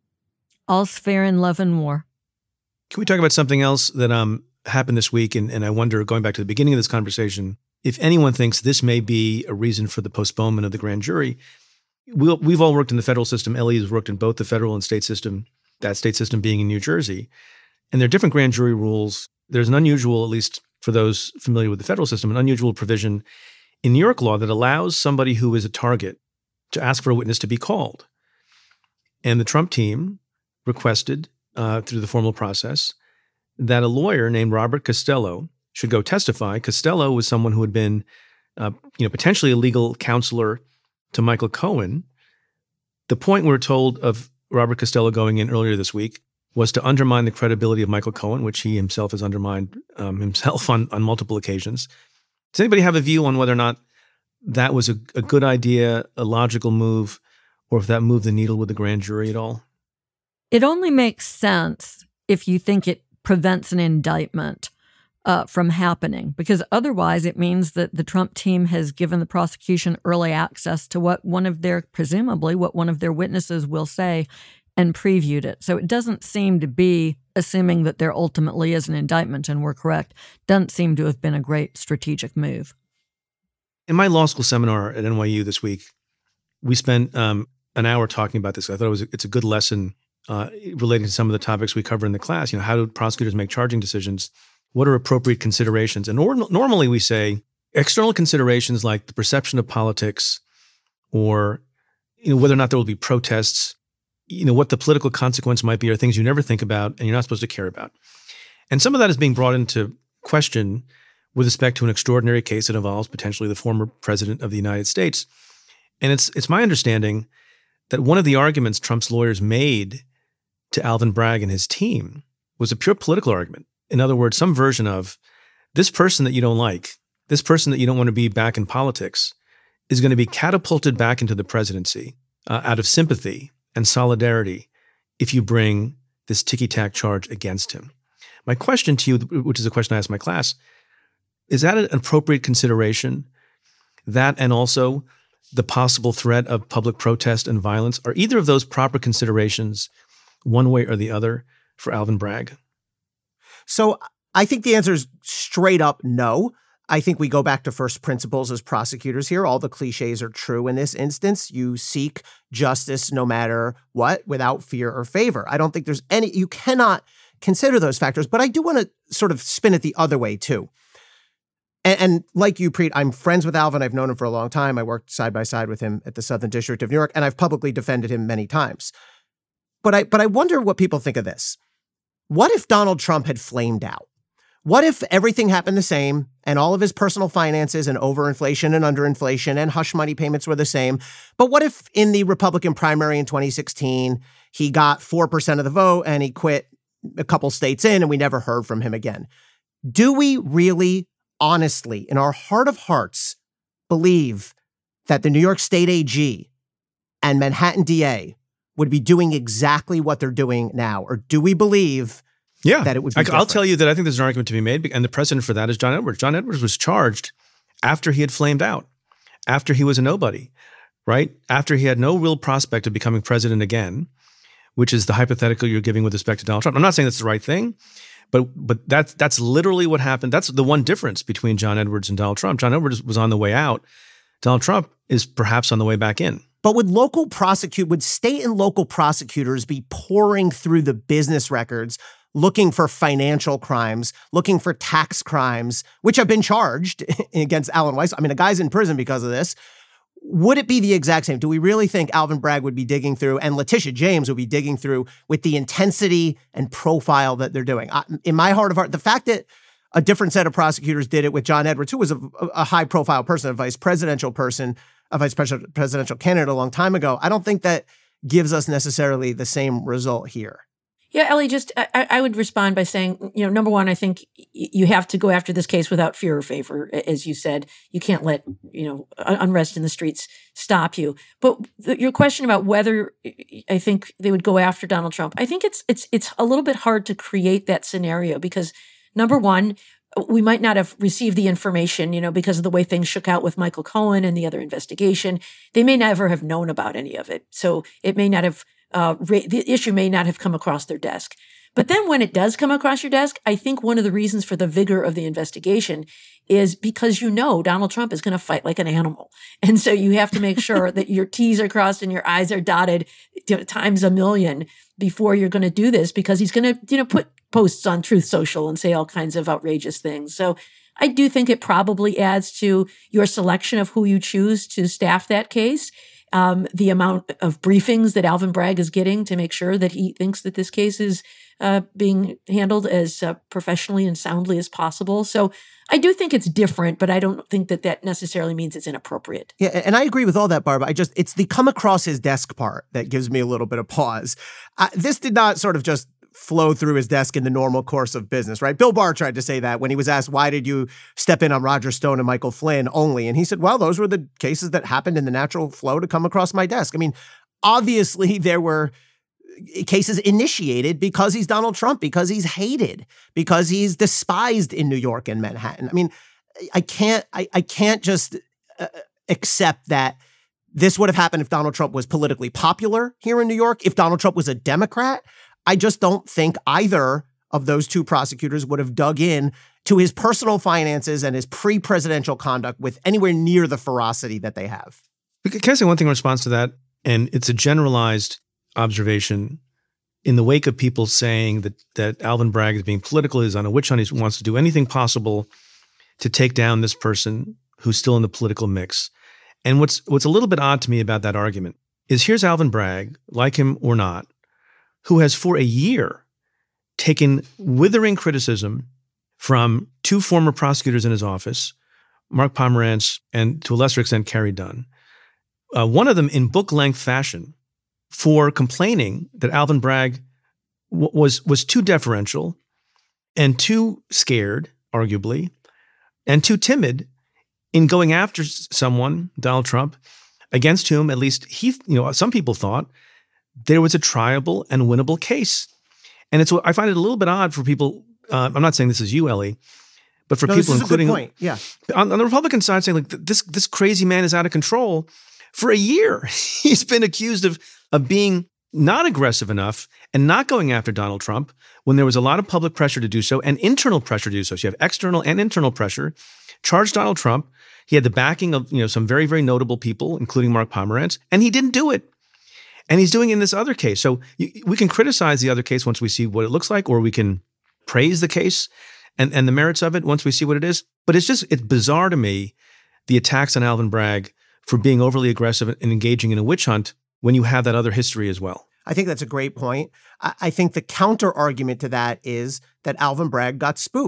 All's fair in love and war. Can we talk about something else that um happened this week? And, and I wonder, going back to the beginning of this conversation, if anyone thinks this may be a reason for the postponement of the grand jury. We'll, we've all worked in the federal system. Ellie has worked in both the federal and state system, that state system being in New Jersey. And there are different grand jury rules. There's an unusual, at least for those familiar with the federal system, an unusual provision in New York law that allows somebody who is a target to ask for a witness to be called. And the Trump team requested, uh, through the formal process, that a lawyer named Robert Costello should go testify. Costello was someone who had been, uh, you know, potentially a legal counselor to Michael Cohen. The point we're told of Robert Costello going in earlier this week was to undermine the credibility of Michael Cohen, which he himself has undermined um, himself on, on multiple occasions. Does anybody have a view on whether or not that was a, a good idea, a logical move, or if that moved the needle with the grand jury at all? It only makes sense if you think it prevents an indictment uh, from happening, because otherwise it means that the Trump team has given the prosecution early access to what one of their, presumably what one of their witnesses will say, and previewed it. So it doesn't seem to be, assuming that there ultimately is an indictment and we're correct, doesn't seem to have been a great strategic move. In my law school seminar at N Y U this week, we spent um, an hour talking about this. I thought it was a, it's a good lesson uh, relating to some of the topics we cover in the class. You know, how do prosecutors make charging decisions? What are appropriate considerations? And or, normally we say external considerations like the perception of politics, or you know whether or not there will be protests. You know, what the political consequence might be are things you never think about and you're not supposed to care about. And some of that is being brought into question with respect to an extraordinary case that involves potentially the former president of the United States. And it's it's my understanding that one of the arguments Trump's lawyers made to Alvin Bragg and his team was a pure political argument. In other words, some version of this person that you don't like, this person that you don't want to be back in politics, is going to be catapulted back into the presidency uh, out of sympathy and solidarity if you bring this ticky-tack charge against him. My question to you, which is a question I asked my class, is that an appropriate consideration? That and also the possible threat of public protest and violence? Are either of those proper considerations one way or the other for Alvin Bragg? So I think the answer is straight up no. I think we go back to first principles as prosecutors here. All the cliches are true in this instance. You seek justice no matter what, without fear or favor. I don't think there's any, you cannot consider those factors, but I do want to sort of spin it the other way too. And, and like you, Preet, I'm friends with Alvin. I've known him for a long time. I worked side by side with him at the Southern District of New York, and I've publicly defended him many times. But I, but I wonder what people think of this. What if Donald Trump had flamed out? What if everything happened the same and all of his personal finances and overinflation and underinflation and hush money payments were the same? But what if in the Republican primary in twenty sixteen, he got four percent of the vote and he quit a couple states in and we never heard from him again? Do we really, honestly, in our heart of hearts, believe that the New York State A G and Manhattan D A would be doing exactly what they're doing now? Or do we believe yeah. that it would be I, different? I'll tell you that I think there's an argument to be made, and the precedent for that is John Edwards. John Edwards was charged after he had flamed out, after he was a nobody, right? After he had no real prospect of becoming president again, which is the hypothetical you're giving with respect to Donald Trump. I'm not saying that's the right thing, but but that's, that's literally what happened. That's the one difference between John Edwards and Donald Trump. John Edwards was on the way out. Donald Trump is perhaps on the way back in. But would local prosecute, would state and local prosecutors be pouring through the business records, looking for financial crimes, looking for tax crimes, which have been charged against Allen Weiss? I mean, a guy's in prison because of this. Would it be the exact same? Do we really think Alvin Bragg would be digging through and Letitia James would be digging through with the intensity and profile that they're doing? I, in my heart of heart, the fact that a different set of prosecutors did it with John Edwards, who was a, a high-profile person, a vice presidential person, a vice presidential candidate a long time ago, I don't think that gives us necessarily the same result here. Yeah, Ellie, just I, I would respond by saying, you know, number one, I think you have to go after this case without fear or favor. As you said, you can't let, you know, unrest in the streets stop you. But the, your question about whether I think they would go after Donald Trump, I think it's it's it's a little bit hard to create that scenario because, number one, we might not have received the information, you know, because of the way things shook out with Michael Cohen and the other investigation. They may never have known about any of it. So it may not have, uh, ra- the issue may not have come across their desk. But then when it does come across your desk, I think one of the reasons for the vigor of the investigation is because you know Donald Trump is going to fight like an animal. And so you have to make sure that your T's are crossed and your I's are dotted times a million before you're going to do this, because he's going to, you know, put posts on Truth Social and say all kinds of outrageous things. So I do think it probably adds to your selection of who you choose to staff that case. Um, the amount of briefings that Alvin Bragg is getting to make sure that he thinks that this case is uh, being handled as uh, professionally and soundly as possible. So I do think it's different, but I don't think that that necessarily means it's inappropriate. Yeah, and I agree with all that, Barbara. I just, it's the come across his desk part that gives me a little bit of pause. Uh, this did not sort of just flow through his desk in the normal course of business, right? Bill Barr tried to say that when he was asked, why did you step in on Roger Stone and Michael Flynn only? And he said, well, those were the cases that happened in the natural flow to come across my desk. I mean, obviously there were cases initiated because he's Donald Trump, because he's hated, because he's despised in New York and Manhattan. I mean, I can't, I, I can't just uh, accept that this would have happened if Donald Trump was politically popular here in New York, if Donald Trump was a Democrat. I just don't think either of those two prosecutors would have dug in to his personal finances and his pre-presidential conduct with anywhere near the ferocity that they have. Can I say one thing in response to that? And it's a generalized observation. In the wake of people saying that that Alvin Bragg is being political, is on a witch hunt, he wants to do anything possible to take down this person who's still in the political mix. And what's what's a little bit odd to me about that argument is here's Alvin Bragg, like him or not, who has for a year taken withering criticism from two former prosecutors in his office, Mark Pomerantz and to a lesser extent, Carrie Dunn. Uh, one of them in book-length fashion for complaining that Alvin Bragg w- was, was too deferential and too scared, arguably, and too timid in going after someone, Donald Trump, against whom at least he, you know, some people thought there was a triable and winnable case. And it's, I find it a little bit odd for people, uh, I'm not saying this is you, Ellie, but for no, people this is including a good point. Yeah. on, on the Republican side saying like this, this crazy man is out of control. For a year, he's been accused of, of being not aggressive enough and not going after Donald Trump when there was a lot of public pressure to do so and internal pressure to do so. So you have external and internal pressure. Charged Donald Trump. He had the backing of, you know, some very, very notable people, including Mark Pomerantz, and he didn't do it. And he's doing it in this other case. So you, we can criticize the other case once we see what it looks like, or we can praise the case and, and the merits of it once we see what it is. But it's just, it's bizarre to me, the attacks on Alvin Bragg for being overly aggressive and engaging in a witch hunt when you have that other history as well. I think that's a great point. I, I think the counter argument to that is that Alvin Bragg got spooked,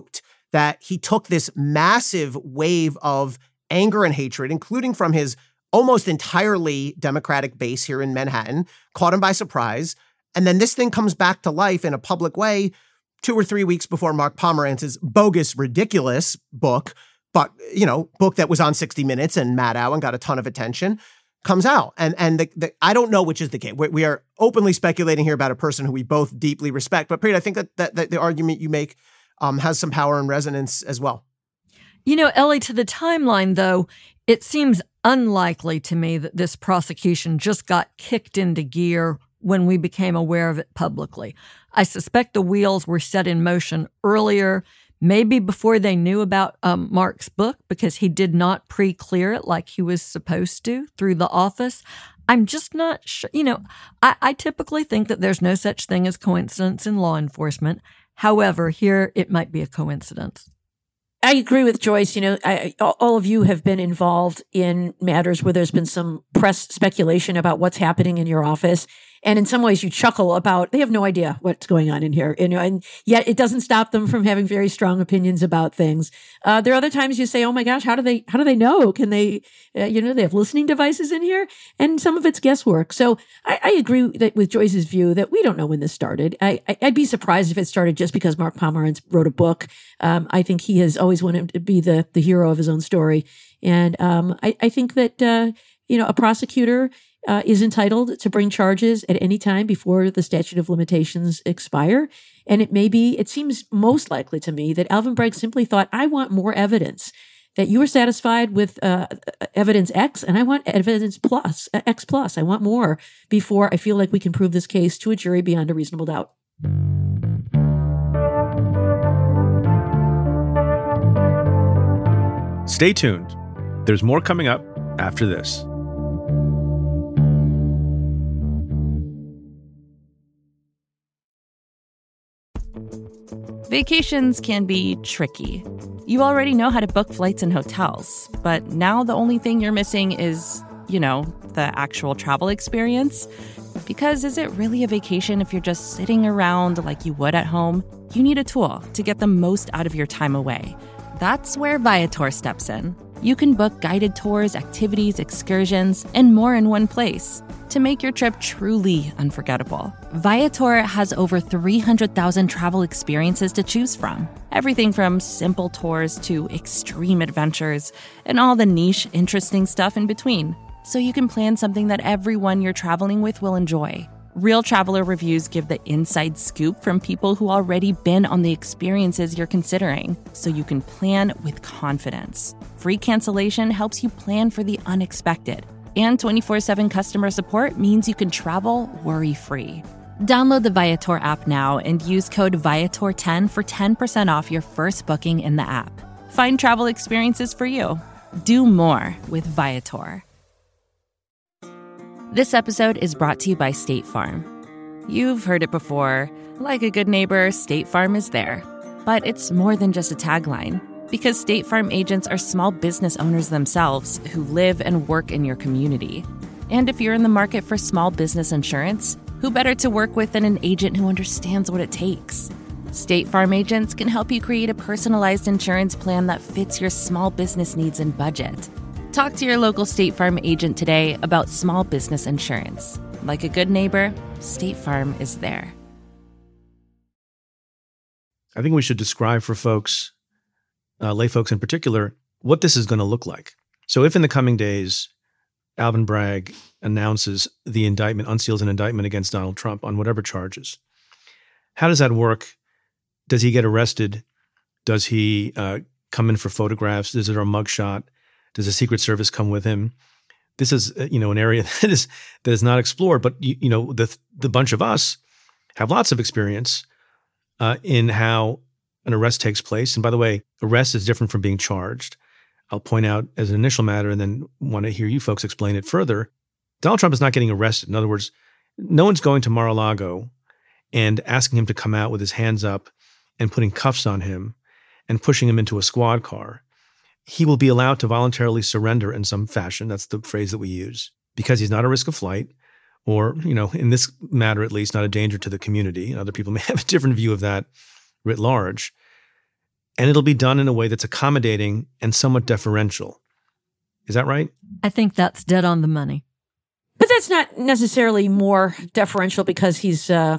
that he took this massive wave of anger and hatred, including from his almost entirely Democratic base here in Manhattan, caught him by surprise. And then this thing comes back to life in a public way two or three weeks before Mark Pomerantz's bogus, ridiculous book, but, you know, book that was on sixty minutes and Maddow and got a ton of attention, comes out. And and the, the, I don't know which is the case. We, we are openly speculating here about a person who we both deeply respect. But, Preet, I think that, that, that the argument you make um, has some power and resonance as well. You know, Ellie, to the timeline, though, it seems unlikely to me that this prosecution just got kicked into gear when we became aware of it publicly. I suspect the wheels were set in motion earlier, maybe before they knew about um, Mark's book, because he did not pre-clear it like he was supposed to through the office. I'm just not sure. You know, I, I typically think that there's no such thing as coincidence in law enforcement. However, here it might be a coincidence. I agree with Joyce. You know, I, all of you have been involved in matters where there's been some press speculation about what's happening in your office. And in some ways you chuckle about, they have no idea what's going on in here. You know, and yet it doesn't stop them from having very strong opinions about things. Uh, there are other times you say, oh my gosh, how do they, how do they know? Can they, uh, you know, they have listening devices in here, and some of it's guesswork. So I, I agree that with Joyce's view that we don't know when this started. I, I, I'd be surprised if it started just because Mark Pomerantz wrote a book. Um, I think he has always wanted to be the, the hero of his own story. And um, I, I think that, uh, you know, a prosecutor Uh, is entitled to bring charges at any time before the statute of limitations expire. And it may be, it seems most likely to me that Alvin Bragg simply thought, I want more evidence, that you are satisfied with uh, evidence X, and I want evidence plus, uh, X plus. I want more before I feel like we can prove this case to a jury beyond a reasonable doubt. Stay tuned. There's more coming up after this. Vacations can be tricky. You already know how to book flights and hotels, but now the only thing you're missing is, you know, the actual travel experience. Because is it really a vacation if you're just sitting around like you would at home? You need a tool to get the most out of your time away. That's where Viator steps in. You can book guided tours, activities, excursions, and more in one place to make your trip truly unforgettable. Viator has over three hundred thousand travel experiences to choose from. Everything from simple tours to extreme adventures and all the niche, interesting stuff in between. So you can plan something that everyone you're traveling with will enjoy. Real traveler reviews give the inside scoop from people who already been on the experiences you're considering, so you can plan with confidence. Free cancellation helps you plan for the unexpected. And twenty-four seven customer support means you can travel worry-free. Download the Viator app now and use code Viator ten for ten percent off your first booking in the app. Find travel experiences for you. Do more with Viator. This episode is brought to you by State Farm. You've heard it before. Like a good neighbor, State Farm is there. But it's more than just a tagline. Because State Farm agents are small business owners themselves who live and work in your community. And if you're in the market for small business insurance, who better to work with than an agent who understands what it takes? State Farm agents can help you create a personalized insurance plan that fits your small business needs and budget. Talk to your local State Farm agent today about small business insurance. Like a good neighbor, State Farm is there. I think we should describe for folks, uh, lay folks in particular, what this is going to look like. So if in the coming days, Alvin Bragg announces the indictment, unseals an indictment against Donald Trump on whatever charges, how does that work? Does he get arrested? Does he uh, come in for photographs? Is there a mugshot? Does the Secret Service come with him? This is, you know, an area that is that is not explored. But you, you know, the the bunch of us have lots of experience uh, in how an arrest takes place. And by the way, arrest is different from being charged. I'll point out as an initial matter, and then want to hear you folks explain it further. Donald Trump is not getting arrested. In other words, no one's going to Mar-a-Lago and asking him to come out with his hands up and putting cuffs on him and pushing him into a squad car. He will be allowed to voluntarily surrender in some fashion. That's the phrase that we use, because he's not a risk of flight, or, you know, in this matter at least, not a danger to the community. Other people may have a different view of that writ large. and it'll be done in a way that's accommodating and somewhat deferential. Is that right? I think that's dead on the money. But that's not necessarily more deferential because he's uh,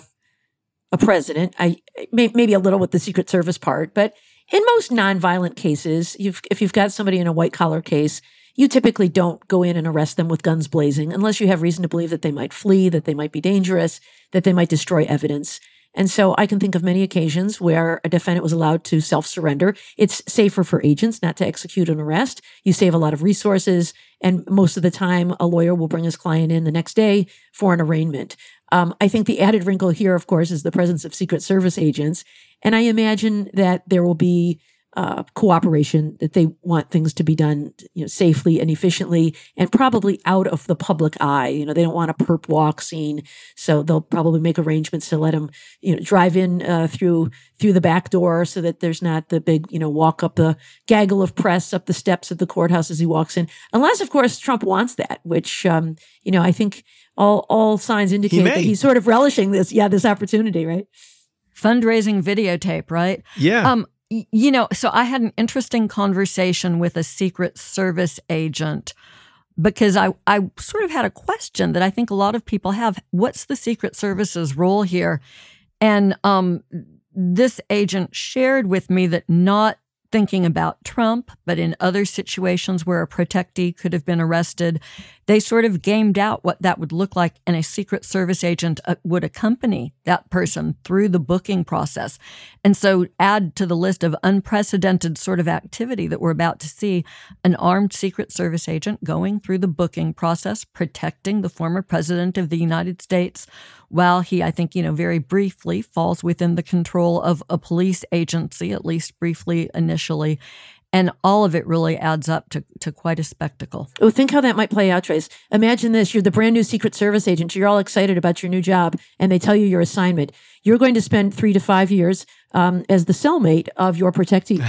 a president. I may, maybe a little with the Secret Service part, but in most nonviolent cases, you've, if you've got somebody in a white-collar case, you typically don't go in and arrest them with guns blazing unless you have reason to believe that they might flee, that they might be dangerous, that they might destroy evidence. And so I can think of many occasions where a defendant was allowed to self-surrender. It's safer for agents not to execute an arrest. You save a lot of resources, and most of the time, a lawyer will bring his client in the next day for an arraignment. Um, I think the added wrinkle here, of course, is the presence of Secret Service agents. And I imagine that there will be uh, cooperation, that they want things to be done, you know, safely and efficiently, and probably out of the public eye. You know, they don't want a perp walk scene, so they'll probably make arrangements to let him, you know, drive in uh, through through the back door, so that there's not the big, you know, walk up the gaggle of press up the steps of the courthouse as he walks in. Unless, of course, Trump wants that, which um, you know, I think all all signs indicate that he's sort of relishing this, yeah, this opportunity, right? Fundraising videotape, right? Yeah. Um, You know, so I had an interesting conversation with a Secret Service agent because I, I sort of had a question that I think a lot of people have. What's the Secret Service's role here? And um, this agent shared with me that not thinking about Trump, but in other situations where a protectee could have been arrested, they sort of gamed out what that would look like, and a Secret Service agent uh, would accompany that person through the booking process. And so add to the list of unprecedented sort of activity that we're about to see, an armed Secret Service agent going through the booking process, protecting the former president of the United States, while he, I think, you know, very briefly falls within the control of a police agency, at least briefly initially. And all of it really adds up to, to quite a spectacle. Oh, think how that might play out, Trace. Imagine this. You're the brand new Secret Service agent. You're all excited about your new job, and they tell you your assignment. You're going to spend three to five years um, as the cellmate of your protectee.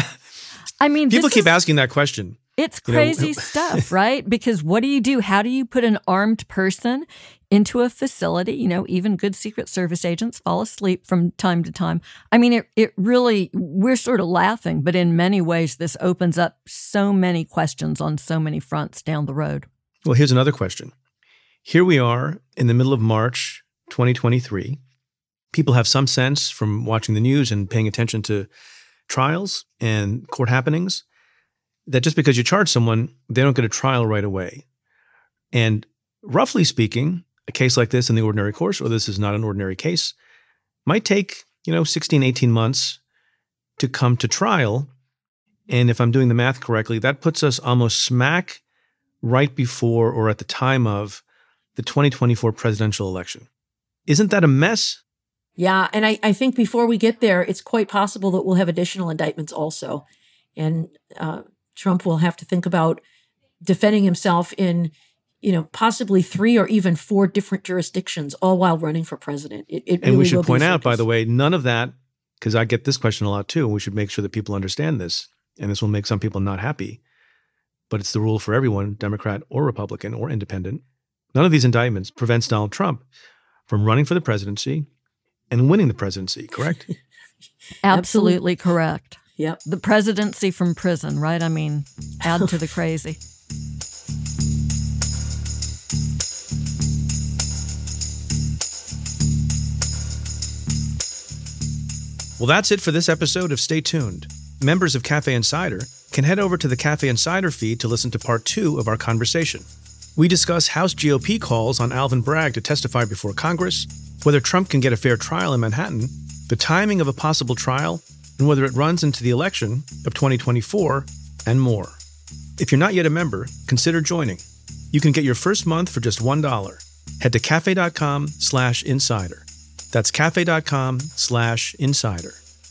I mean, people keep is, asking that question. It's crazy you know? stuff, right? Because what do you do? How do you put an armed person into a facility? You know, even good Secret Service agents fall asleep from time to time. I mean, it it really, we're sort of laughing, but in many ways, this opens up so many questions on so many fronts down the road. Well, here's another question. Here we are in the middle of March twenty twenty-three. People have some sense from watching the news and paying attention to trials and court happenings that just because you charge someone, they don't get a trial right away. And roughly speaking, a case like this in the ordinary course, or this is not an ordinary case, might take, you know, sixteen, eighteen months to come to trial. And if I'm doing the math correctly, that puts us almost smack right before or at the time of the twenty twenty-four presidential election. Isn't that a mess? Yeah, and I, I think before we get there, it's quite possible that we'll have additional indictments also. And uh, Trump will have to think about defending himself in, you know, possibly three or even four different jurisdictions, all while running for president. It, it and really we should will point be out, by the way, none of that, because I get this question a lot too, and we should make sure that people understand this, and this will make some people not happy, but it's the rule for everyone, Democrat or Republican or independent. None of these indictments prevents Donald Trump from running for the presidency and winning the presidency, correct? Absolutely correct. Yep. The presidency from prison, right? I mean, add to the crazy. Well, that's it for this episode of Stay Tuned. Members of Cafe Insider can head over to the Cafe Insider feed to listen to part two of our conversation. We discuss House G O P calls on Alvin Bragg to testify before Congress, whether Trump can get a fair trial in Manhattan, the timing of a possible trial, and whether it runs into the election of twenty twenty-four, and more. If you're not yet a member, consider joining. You can get your first month for just one dollar. Head to cafe.com slash insider. That's cafe.com slash insider.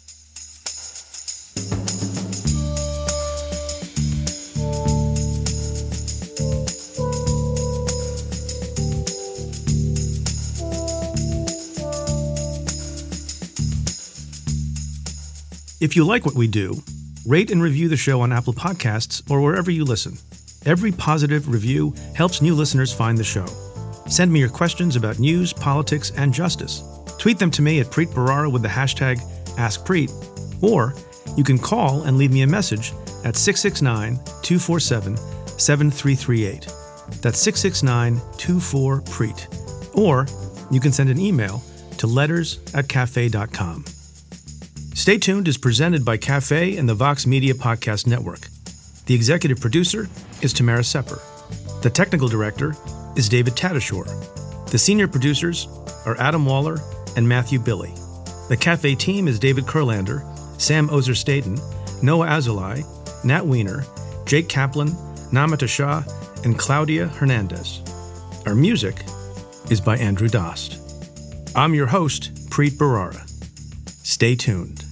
If you like what we do, rate and review the show on Apple Podcasts or wherever you listen. Every positive review helps new listeners find the show. Send me your questions about news, politics, and justice. Tweet them to me at Preet Bharara with the hashtag AskPreet, or You can call and leave me a message at six six nine, two four seven, seven three three eight. That's six six nine, two four, P R E E T. Or you can send an email to letters at cafe dot com. Stay Tuned is presented by Cafe and the Vox Media Podcast Network. The executive producer is Tamara Sepper. The technical director is David Tatasciore. The senior producers are Adam Waller and Matthew Billy. The Cafe team is David Kurlander, Sam Ozer-Staten, Noah Azulai, Nat Weiner, Jake Kaplan, Namita Shah, and Claudia Hernandez. Our music is by Andrew Dost. I'm your host, Preet Bharara. Stay tuned.